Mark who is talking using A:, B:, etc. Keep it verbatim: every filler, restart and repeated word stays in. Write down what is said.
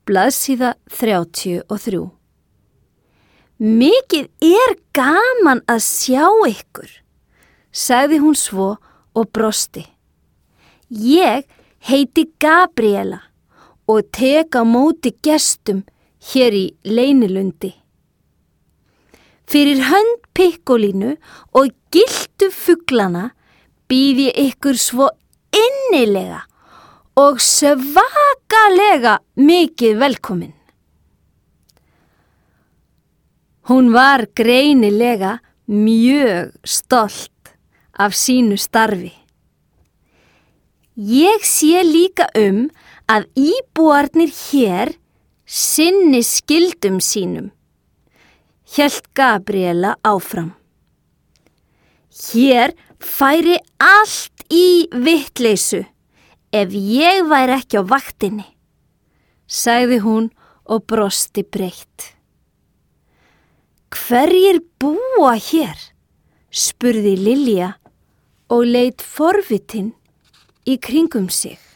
A: blaðsíða þrjátíu og þrjú. Mikið er gaman að sjá ykkur, sagði hún svo og brosti. Ég heiti Gabríela og tek á móti gestum hér í Leynilundi. Fyrir hönd Pikkolínu og gylltu fuglana býð ég ykkur svo innilega og svakalega mikið velkomin. Hún var greinilega mjög stolt af sínu starfi. Ég sé líka um að íbúarnir hér sinni skyldum sínum, hélt Gabríela áfram. Hér færi allt í vitleysu ef ég væri ekki á vaktinni, sagði hún og brosti breitt. Hverjir búa hér? Spurði Lilja og leit forvitin í kringum sig.